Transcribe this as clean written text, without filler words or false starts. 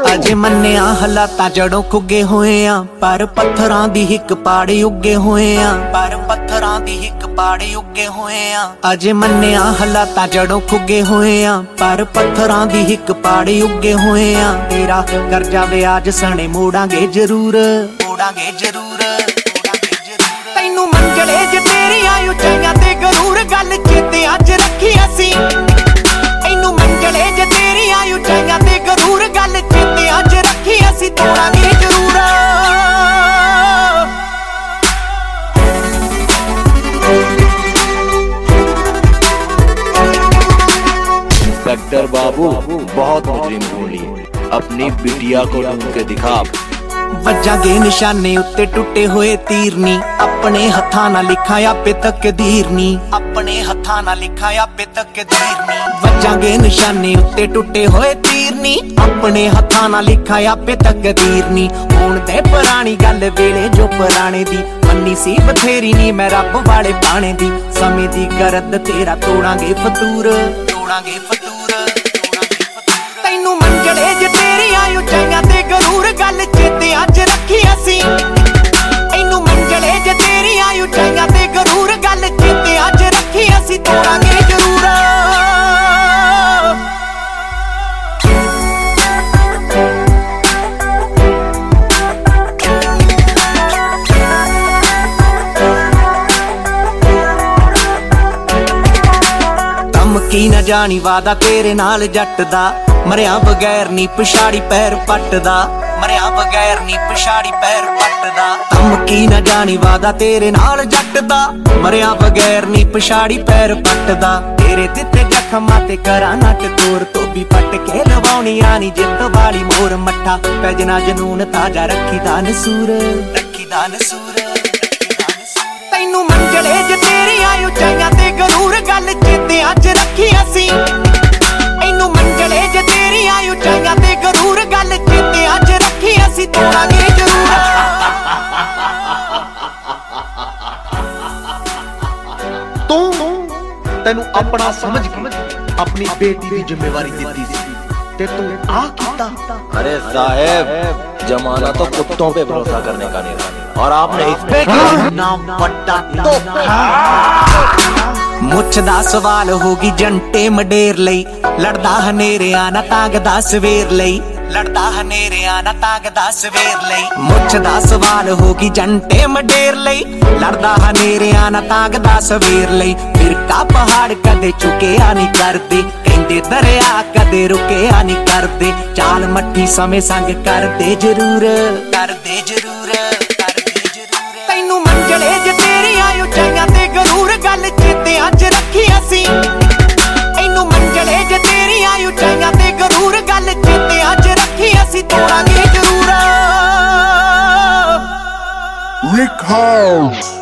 अजे मन्निया हालातां जड़ों खुगे होए आ, पर पत्थरां दी हिक पाड़े उगे होए आ, पर पत्थरां दी हिक पाड़े उगे होए आ। अजे मन्निया हालातां जड़ों खुगे होए आ, पर पत्थरां दी हिक पाड़े उगे होए आ। तेरा कर्जा ब्याज सने मोड़ांगे जरूर, मोड़ांगे जरूर। तैनू मंजले ज तेरियां उचाइयां ते गरूर, गल चेते अज रखी असी। तैनू मंजले ज तेरियां उचाइयां ते गरूर, गल चेते अज रखी असी, तोड़ांगे जरूर। इंस्पेक्टर बाबू बहुत मुजरिम ढूंढ लिए, अपनी बिटिया को ढूंढ के दिखा। वजांगे निशाने उत्ते टुटे होए तीर नी, अपने हत्थां नाल लिखा आपे तकदीर नी, अपने हत्थां नाल लिखा आपे तकदीर नी। वजांगे निशाने उत्ते टुटे होए तीर नी, अपने हत्थां नाल लिखा आपे तकदीर नी। हुण दे पुरानी गल वेले जो पुराने दी, मन्नी सी बथेरी नी मैं रब वाले पाने दी। समय दी गरद तेरा तोड़ांगे फतूर, तोड़ांगे फतूर। तैनू मंजले ज तेरियां उचाइयां ते गरूर, गल चेते अज रखी असी। तैनू मंजले ज तेरियां उचाइयां ते गरूर, गल चेते अज रखी असी, तोड़ांगे जरूर। धमकी न जानी वादा तेरे नाल जट दा, मरिया बगैर नी पिछाड़ी पैर पटदा, मरिया बगैर नी पिछाड़ी पैर पटदा। धमकी न जानी वादा तेरे नाल जट दा, मरिया बगैर नी पिछाड़ी पैर पटदा। तेरे दिते जख्मां ते करा नट तोर, तो भी पट के लवाउणी आनी जिंद वाली मोर। मट्ठा पैजना जनून ताजा रखी दा नसूर, रखी दा नसूर। तैनू मंजले ज तेरियां उचाइयां ते गरूर, गल चेते अज रखी असी। तैनू मंजले ज तेरियां उचाइयां ते गरूर, गल चेते अज रखी असी, तोड़ांगे जरूर। तेनू अपना समझ के अपनी बेटी की जिम्मेवारी दी सी, ते तू आ कीता। अरे साहब, जमाना तो कुत्तों पे भरोसा करने का नहीं रहा, और आपने इस पे नाम पट्टा तो मुछ दा सवाल होगी जंटे मडेर लई, लड़दा हनेरे आना तांगदा सवेर लई, लड़दा हनेरे आना तांगदा सवेर लई। मुछ दा सवाल होगी जंटे मडेर लई, लड़दा हनेरे आना तांगदा सवेर लई। फिरका पहाड़ कदे चुके आनी करदे, कहंदे दरिया कदे रुके आनी करदे। चाल मट्ठी समय संग करदे जरूर, करदे जरूर, करदे जरूर। तैनू मंजले ज तेरियां उचाइयां ते गरूर, गल चेते अज रखी असी। तैनू मंजले ज तेरियां उचाइयां ते गरूर, गल चेते अज रखी असी, तोड़ांगे जरूर। Rick House.